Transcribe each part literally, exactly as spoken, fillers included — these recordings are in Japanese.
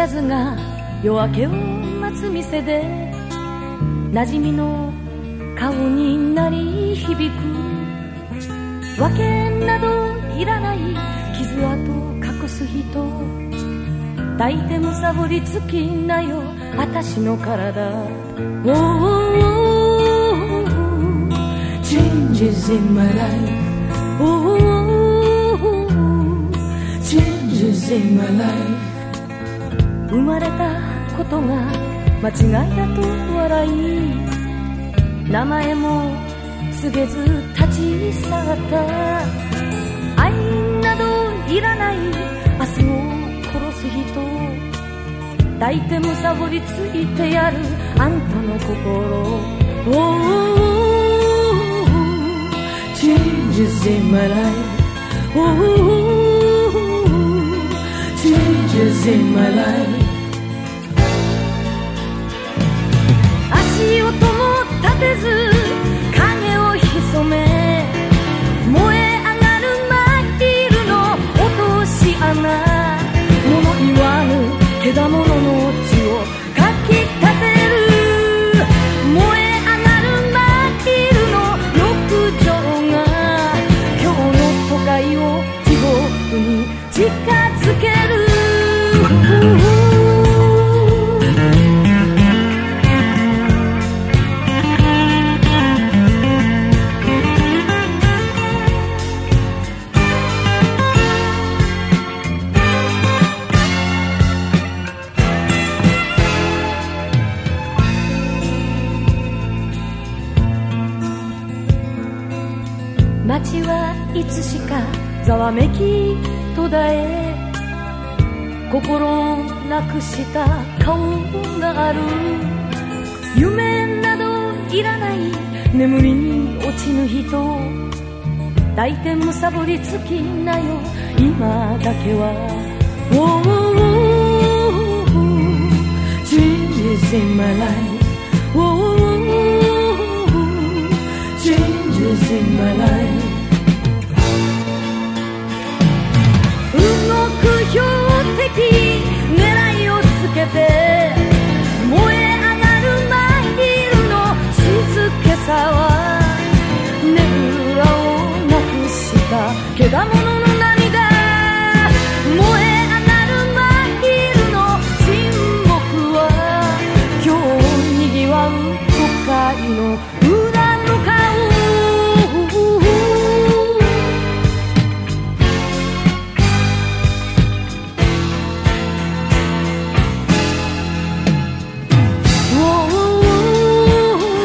ャズが夜明けを待つ店で馴染みの顔に鳴り響く。わけなどいらない傷跡隠す人、抱いてむさぼりつきなよ私の体。Oh, changes in my life. Oh, changes in my life. 生まれたことが間違いだと笑い、名前も告げず立ち去った。愛などいらない明日を殺す人、抱いてむさぼりついてやるあんたの心。Oh, changes in my life. Oh, changes in my life. 足音も立てず影を潜め、燃え上がるマイルの落とし穴、物言わぬけだものの血をかき立てる。燃え上がるマイルの浴場が今日の都会を地獄に近づける。街はいつしかざわめき途絶え、心をなくした顔がある。夢などいらない眠りに落ちぬ人、抱いてむさぼりつきなよ今だけは。Oh, changes in my life. Oh, changes in my life. 動く標的狙いをつけて、燃え上がるマイルの静けさはねぐらをなくしたけだものの涙。燃え上がるマイルの沈黙は今日にぎわう都会の裏の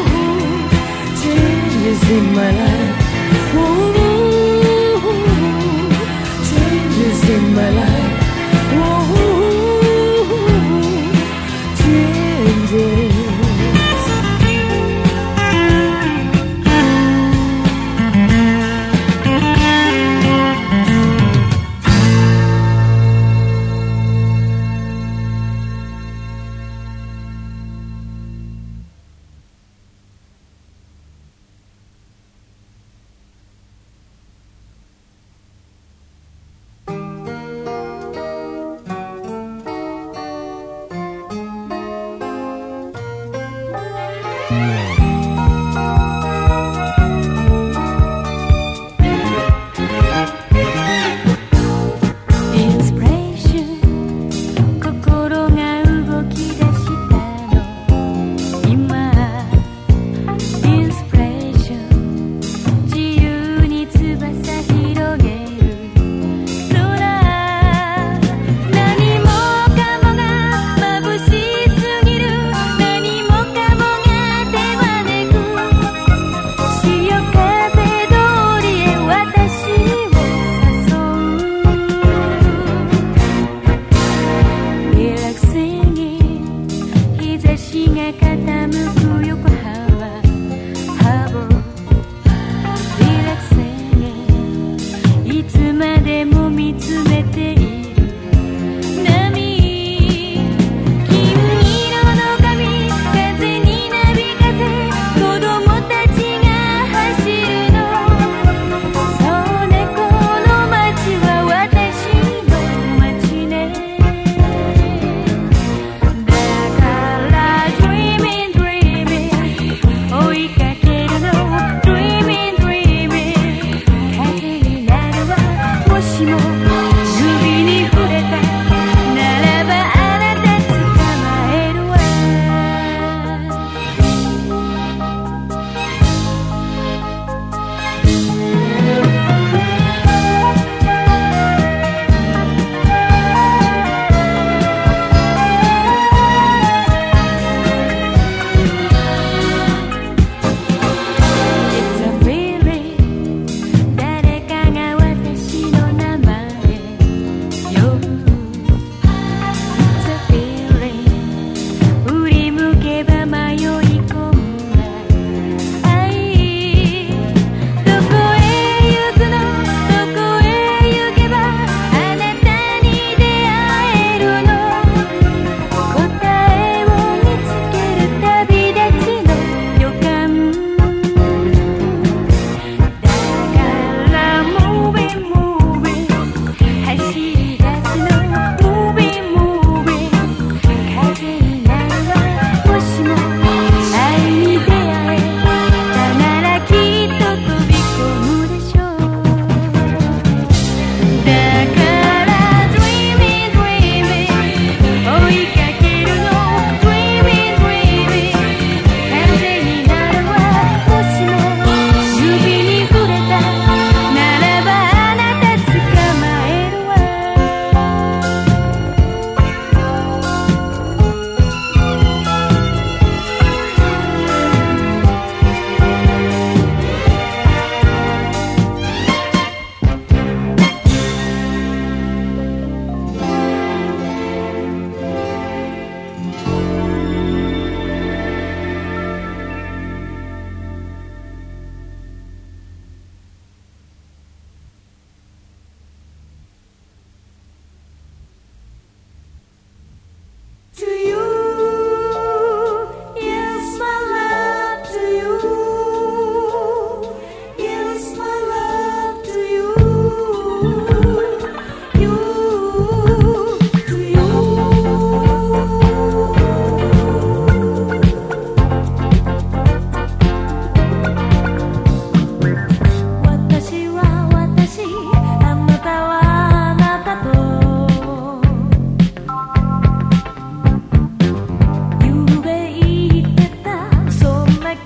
顔。In my life, oh,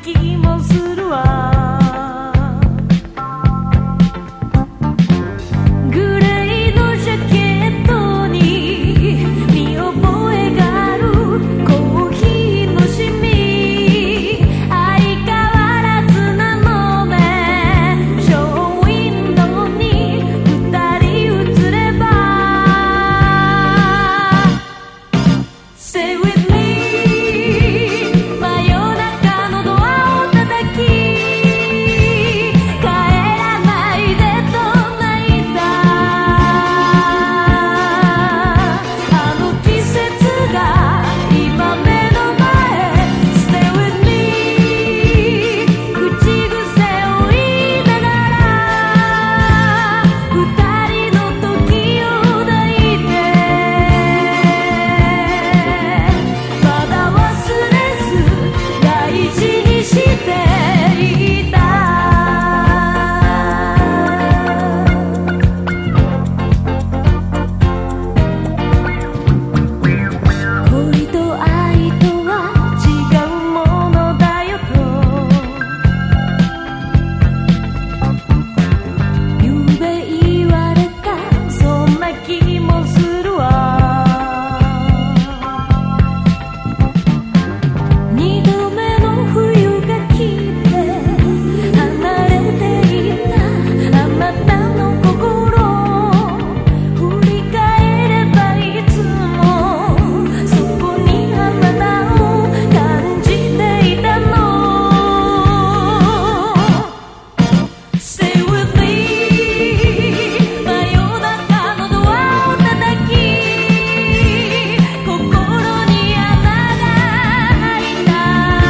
気もするわ。グレーのジャケットに見覚えがあるコーヒーのシミ、相変わらずなのね。ショーウィンドウに二人映れば Stay with me 真夜中のドアを叩き、帰らないでと泣いた。あの季節が今目の前。 Stay with me 口癖を言いながら二人の時を抱いて、まだ忘れず大事にしていた。恋と愛とは違うものだよとゆうべ言われた。そんな気もするわ。二度目の冬が来て離れていったあなたの心、振り返ればいつもそこにあなたを感じていたの。 Stay with me 真夜中のドアを叩き、心に穴が開いた。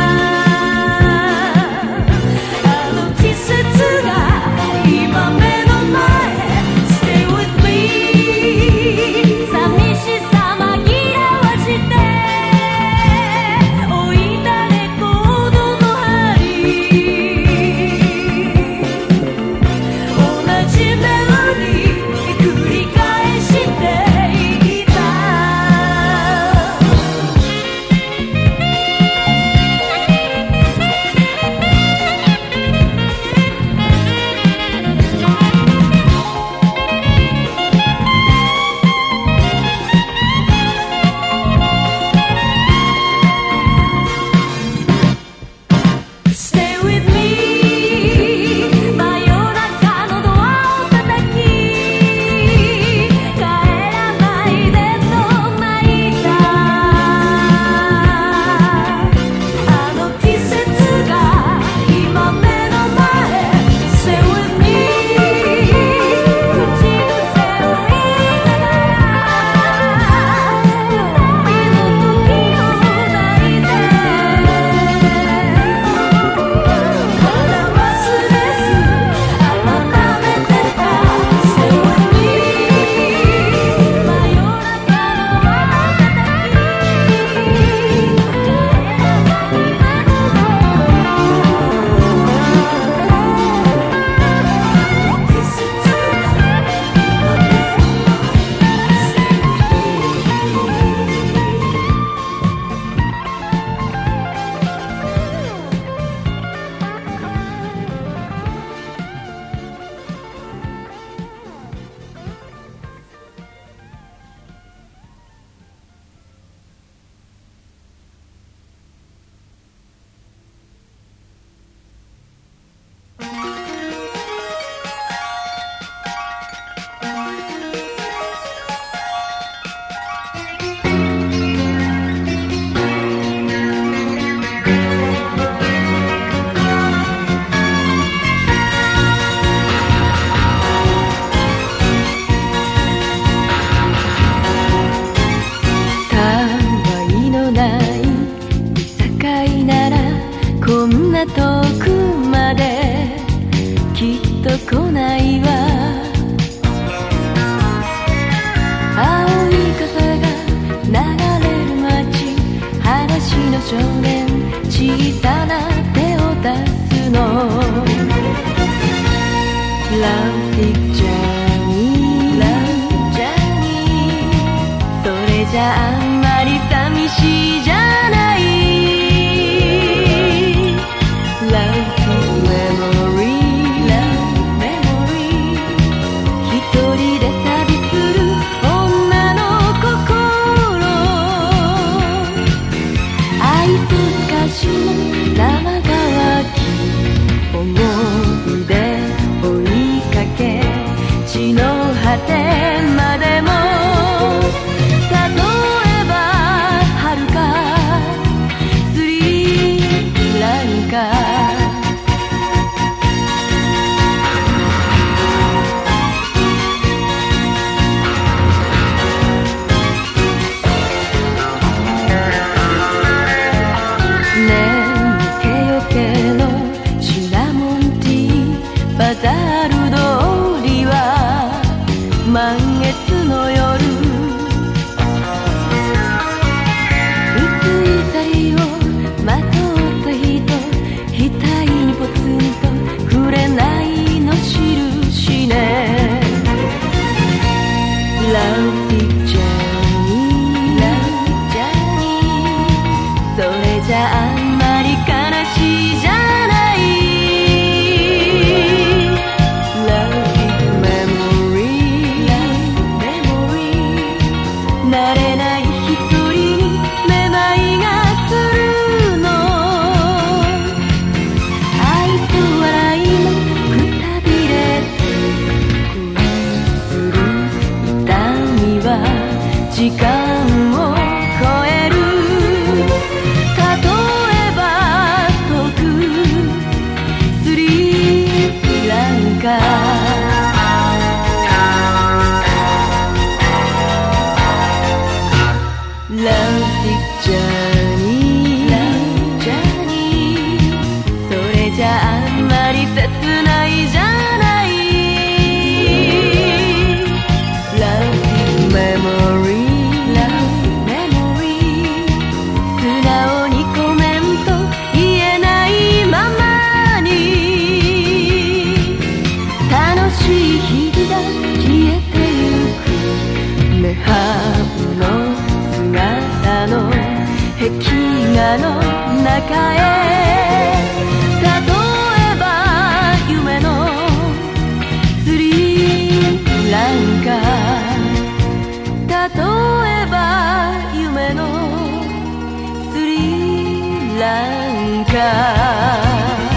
あの季節が今目の前。 Stay with me 寂しさ紛らわして置いたレコードの針、同じメロディー繰り返していた。Stay with me 真夜中のドアを叩き、帰らないでと泣いた。あの季節が今目の前。 Stay with me 口癖を言いながら二人の時を抱いて、まだ忘れず温めてた。 Stay with me 真夜中のドアを叩き、帰らないでと季節が今目の前。 たわいのない居酒屋ならこんな遠くまできっと来ないわ。青い傘が流れる街、裸足の少年小さな手を出すの。 Love is journey Love journey それじゃあんまり寂しいじゃない。 額にポツンと触れないの印ね。 Love is journey Love is journey それじゃあんまり悲しいじゃない。 Love is memory Love is memory 慣れない一人にめまいがするの。愛と笑いのくたびれて恋する痛みは時間を超える。例えば遠くスリランカ。Love is journey Love is journey それじゃあんまり切ないじゃない。 Love is memory Love is memory 素直にコメント言えないままに楽しい日々が消えてゆく。涅槃の姿の壁画の中へ。例えば夢のスリランカ。例えば夢のスリランカ。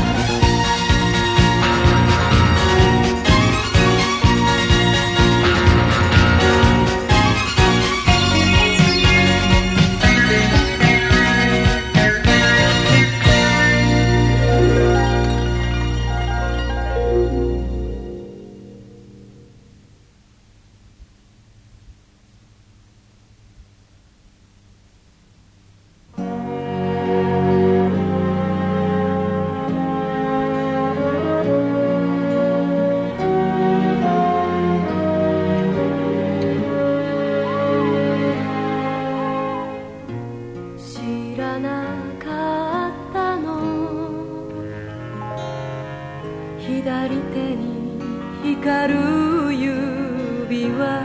左手に光る指輪。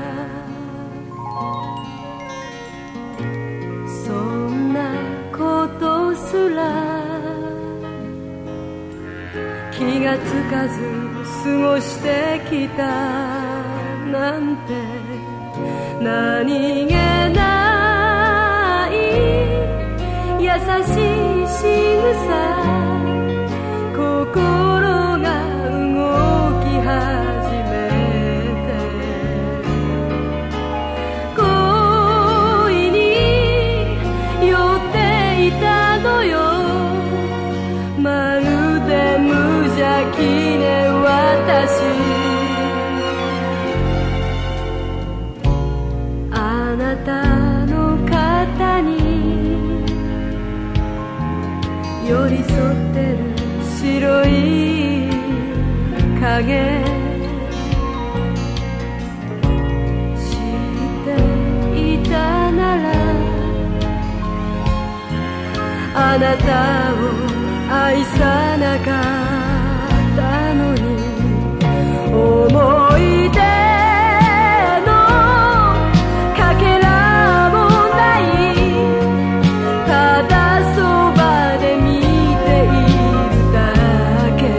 そんなことすら気がつかず過ごしてきたなんて。何気ない優しい仕草。心が動き始めて恋に酔っていたのよ。まるで無邪気ね私。あなたの肩に寄り添ってる白い影。知っていたならあなたを愛さなかったのに。思い出のかけらもない。ただそばで見ているだけ。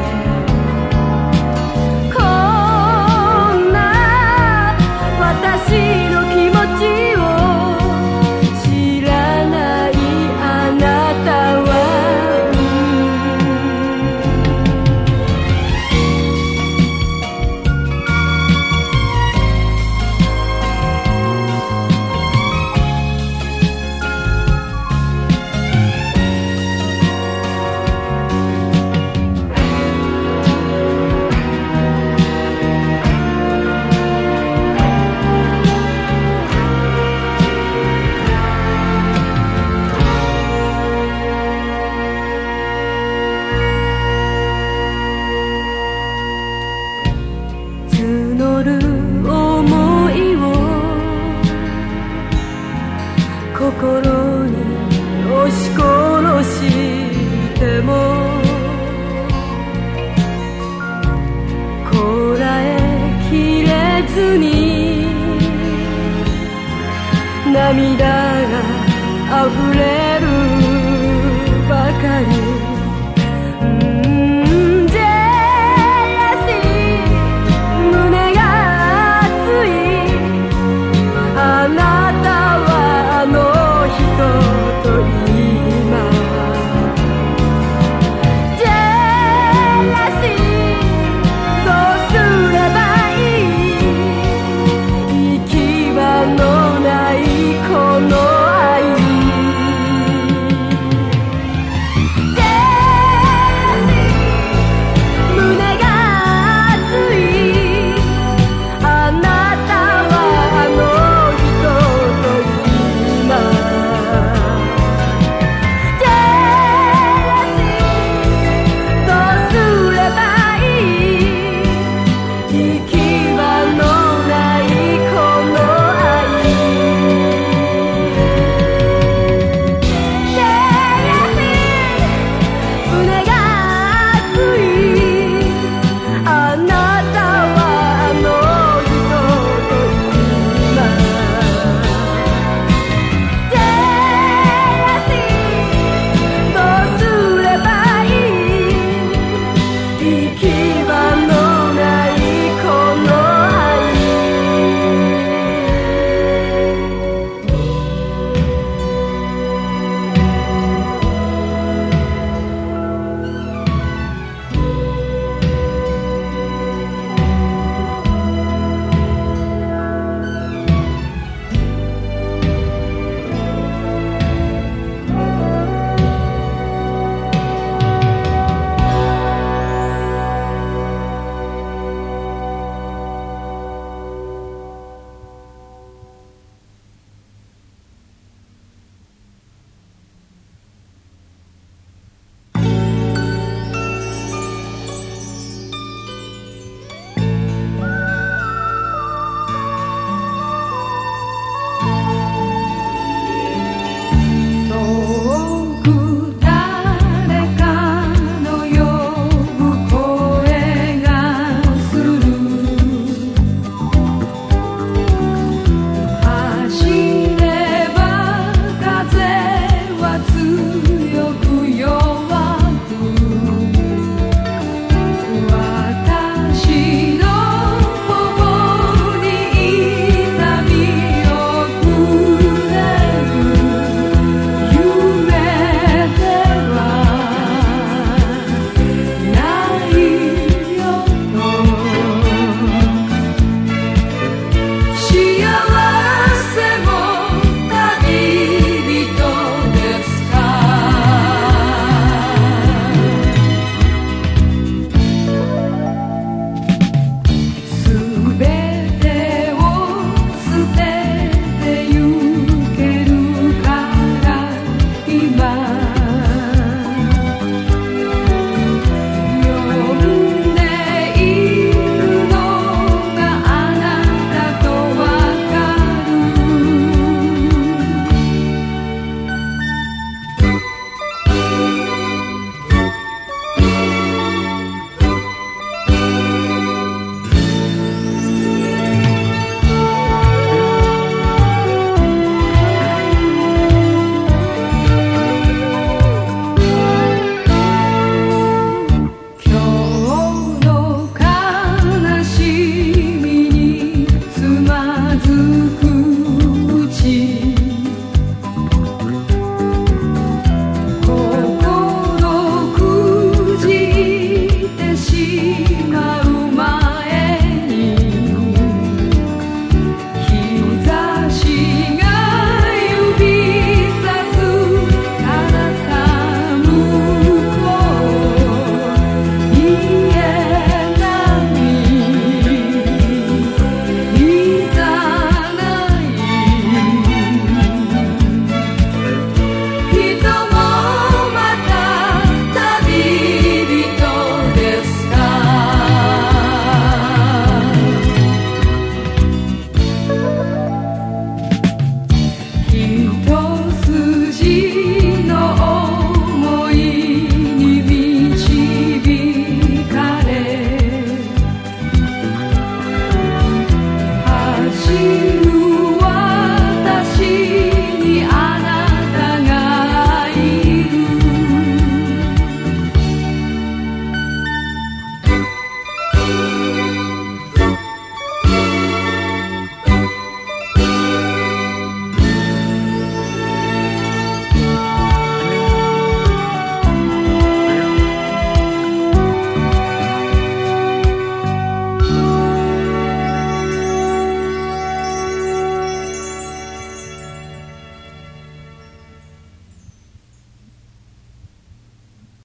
こんな私の気持ちを知らないあなたは、うん涙が溢れ